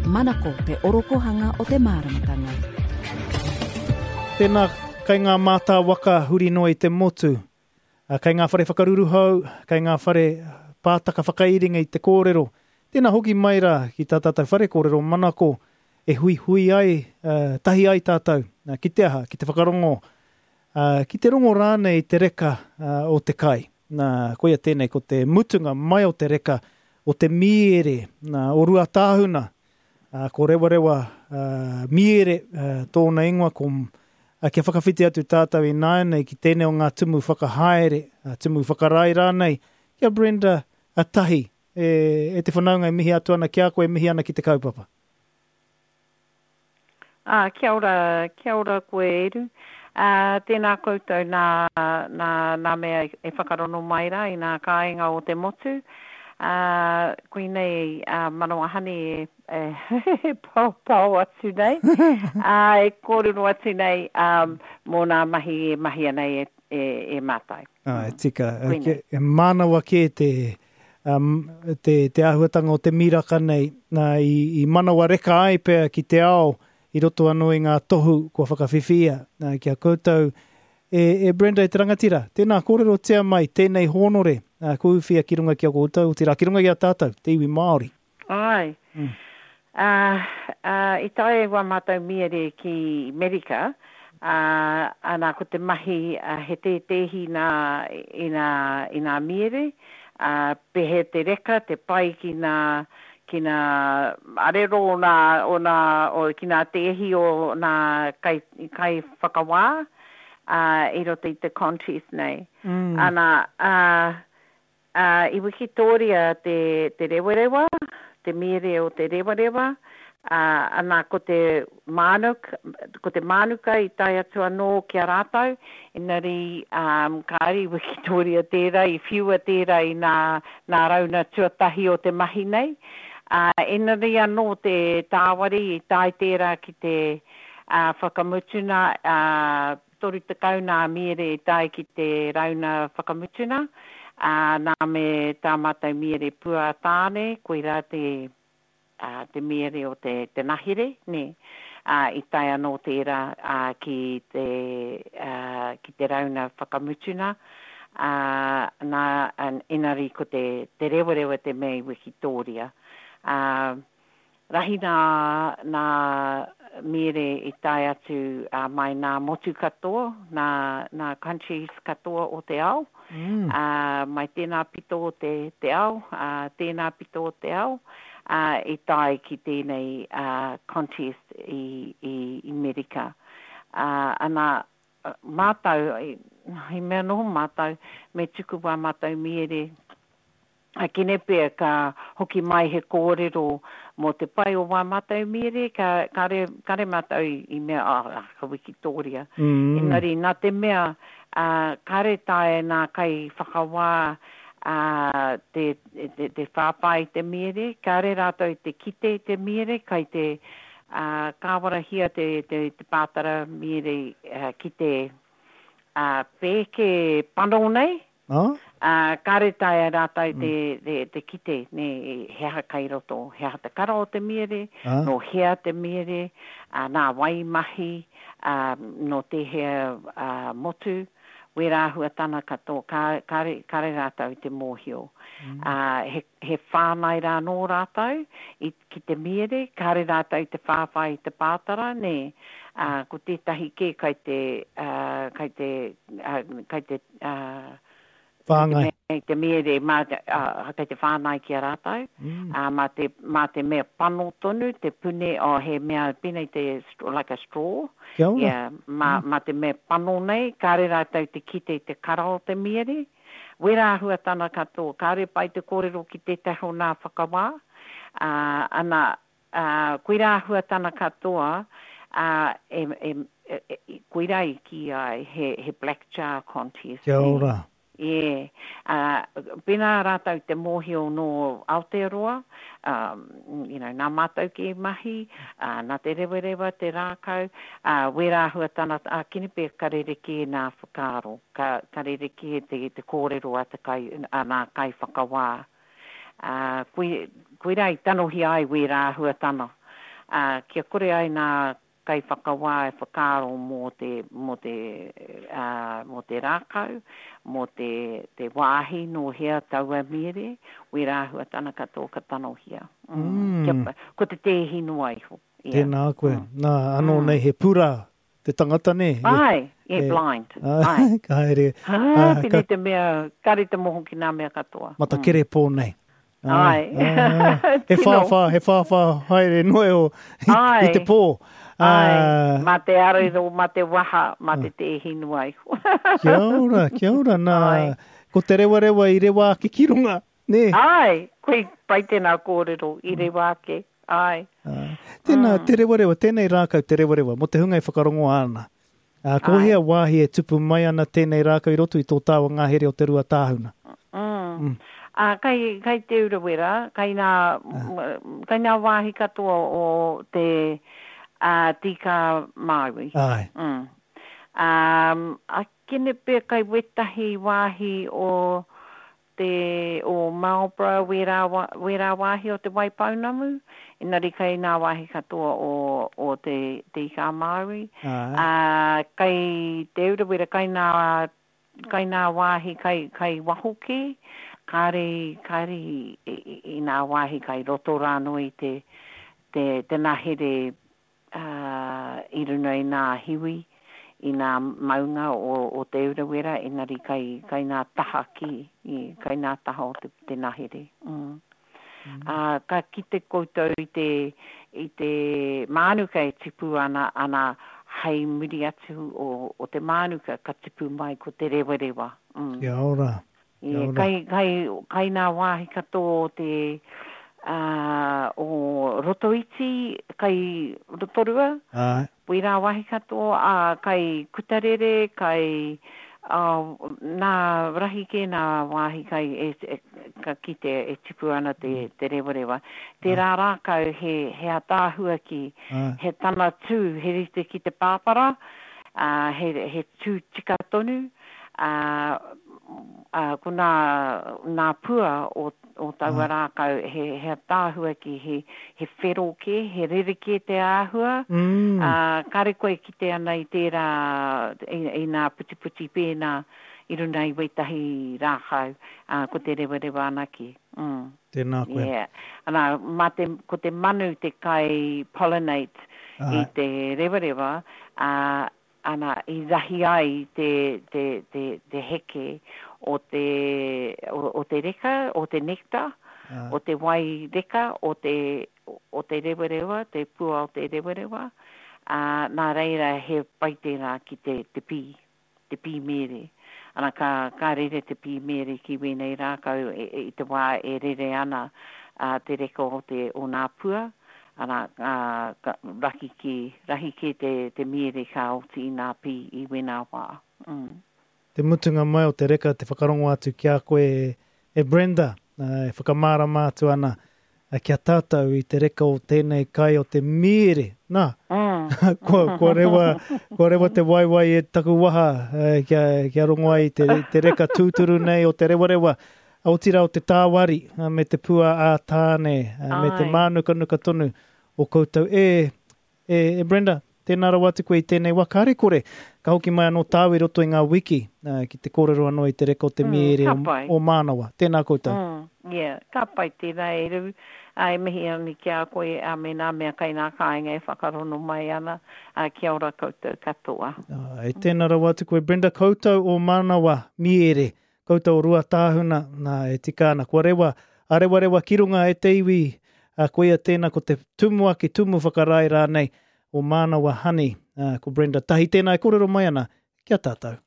Manako te orokohanga o te māramatanga. Tēnā kai ngā mātā waka huri noa i te motu. Kai ngā whare whakaruru hau, kai ngā whare pātaka whakairinga i te kōrero. Tēnā hoki mai rā ki tā tātou whare kōrero manako e hui ai, tahi ai tātou, ki te aha, ki te whakarongo, ki te rongo rānei te reka o te kai. Koia tēnei ko te mutunga mai o te reka o te miere, o rua tāhuna, ko rewa miere tōna ingoa ko kia whakawhiti atu tātou i nānei ki tēnei o ngā tumu whakahaere, tumu whakarai rānei. Kia Brenda, a tahi, e te whanaunga e mihi atu ana kia koe, mihi ana ki te kaupapa. Kia ora koe Eru. Tēnā koutou nā mea e whakarono mai rā i nā kāinga o te motu. Koe nei manawa hani e pau atu nei. E kōrero atu nei mō nā mahi anei e mātai. Tika, e manawa ke te ahuatanga o te miraka nei, i manawa reka ai pēr ki te ao, i roto anō i ngā tohu kua whakawhiwhia. Kia koutou e Brenda e te rangatira. Tēnā kōrero tea mai, tēnei honore, kuwhia ki runga ki a koutou, tira ki runga ki a tātou, te iwi Māori. Ai. I tae wa mātou miere ki Amerika, ana ko te mahi he tehi i nā miere, pehe te reka, te pai ki nā arero o ki nā tehi o nā kai whakawā, i roto i te contest nei. Ana, i Wikitoria te rewarewa, te mere o te rewarewa, ana ko te mānuka i tai atu anō kia rātau, inari kāri Wikitoria tērā, i whiua tērā i nā rauna tuatahi o te mahi nei. Inari anō te tāwari i tai tērā ki te whakamutuna, toru te kauna miere i tai ki te rauna whakamutuna, nā me tā mātai miere pua tāne, koe rā te miere o te nahere, ne, i tai anō tērā ki te rauna whakamutuna, inari ko te rewarewa te mei Wikitoria. Rahi nā mere i tai atu mai nā motu katoa, nā countries katoa o te ao, mai tēnā pito o te ao, tēnā pito o te ao, i tai ki tēnei contest i Amerika. Ana mātau, i mea noho mātau, me tuku wā mātau miere, kene pēr ka hoki mai he kōrero mō te pai o wā mātau miere, kare mātau i mea, ka Wikitoria. Engari, nā te mea, kare tae nā kai whakawā te whāpai te miere, kare rātou te kite te miere, kai te kāwarahia te pātara miere ki te pēke pano nei. Kare tae rātai te kite, ne, hea kai roto, hea te kara o te miere, no hea te miere, nā wai mahi, no te hea motu, we rāhua tana katoa, kare rātau i te mōhio. He whānai rā nō rātau, ki te miere, kare rātau i te whāwhai i te pātara, ne, ko tētahi ke kai te whāngai. Te mere, kei te whānai ki a rātau, mā te mea pano tonu, te pune o he mea pina i te, like a straw. Mā te mea pano nei, kāre rātau te kite i te kara o te mere. Wera hua tana katoa, kāre pai te kōrero ki te teho nā whakawā. Ana, koe rā hua tana katoa, koe rā i ki ai, he black jar contest. Kia ora. Pena rātau te mōhio no Aotearoa, nā mātau ki mahi, nā te rewa te rākau, wera hua tana, kini pē karereke nā whakaro, karereke te kōrero nā kai whakawā. Koe rai tanohi ai wera hua tana. Kia kore ai nā kai whakawā e whakaro mō te rākau, mō te wāhi no hea taua mere, we rāhua tana katoa ka tano hea. Ko te hino ai ho. Tēnā koe. Nā, anō nei he pura te tangata ne. Ai, blind. Ai. Ka haere. Pini te mea, kari te moho ki nā mea katoa. Mata kere pō nei. Ai. He whawha, haere noe o i te pō. Ai, mā te arero, mā te waha, mā te hinu ai. Kia ora, nā, ko te rewa i rewa ke kirunga, ne? Ai, koe pai tēnā kōrero i rewa ke, ai. Tēnā, te rewa, tēnei rākau te rewa, mo te hunga i whakarongo ana. Ko hea wāhi e tupu mai ana tēnei rākau i roto i tō tāua ngāhere o te rua tāhuna. Kai te urawera, kai nā wāhi katoa o te tika Māui. Ai. A kene pē kai wetahi wāhi o Marlborough wera wāhi o te Waipaunamu. Inari kai nā wāhi katoa o te tika Māui. Kai te urawera, kai nā wāhi kai wahoke. Kāre i nā wāhi kai roto rāno i te nahere i runa i nā hiwi, i nā maunga o te urawera, inari kai nā taha kai nā taha o te nahere. Ka kite koutou i te mānuka e tipu ana hei muri atu o te mānuka ka tipu mai ko te rewa. Kia ora. Kai nā wāhi katoa o rotoiti, kai rotorua. Pui rā wāhi katoa, kai kutarere, kai nā rahi ke nā wāhi kai ka kite e tipu ana te rewa. Te rā rākau he atāhua ki, he tana tū, he rite ki te pāpara, he tū tika tonu, ko nā pua o taua rākau he tāhua ki he whero ke, he rerike te āhua. Kare koe ki te ana i tērā, i nā puti pēnā, i runa i waitahi rākau, ko te rewa anaki. Tēnā koe. Ana, ko te manu te kai pollinate i te rewa, ana i rahi ai te heke o te reka, o te nekta, o te wai reka, o te rewa, te pua o te rewa. Nā reira he paitera ki te pi mere. Ana ka rere te pi mere ki wenei rākau i te wā e rere ana te reka o nā pua. Ana rahi ki te mere ka oti nā pi i wena wā. Te mutunga mai o te reka te whakarongo atu ki a koe e Brenda, e whakamara mātu ana kia tātou i te reka o tēnei kai o te mere. Nā, ko rewa te waiwai e taku waha kia rongo ai te reka tūturu nei o te rewa. Aotira o te tāwari me te pua a tāne, me te mānuka tonu o koutou. E Brenda, tēnā rawa atu koe i tēnei wakare kore. Ka hoki mai anō tāu i roto i ngā wiki ki te kōrero anō i te reka o te mere o mānawa. Tēnā koutou. Ka pai tēnā e rau. E mihi ani kia koe a me nā mea kai nā kāinga e whakarono mai ana. Kia ora koutou katoa. E tēnā rawa atu koe Brenda, koutou o mānawa mere. Koutou rua tāhuna e tikana. Kua rewa kirunga e te iwi. Koe a tēnā ko te tumua ki tumu whakarai rānei o mānawa hani. Ko Brenda, tahi tēnā e kōrero mai ana. Kia tātou.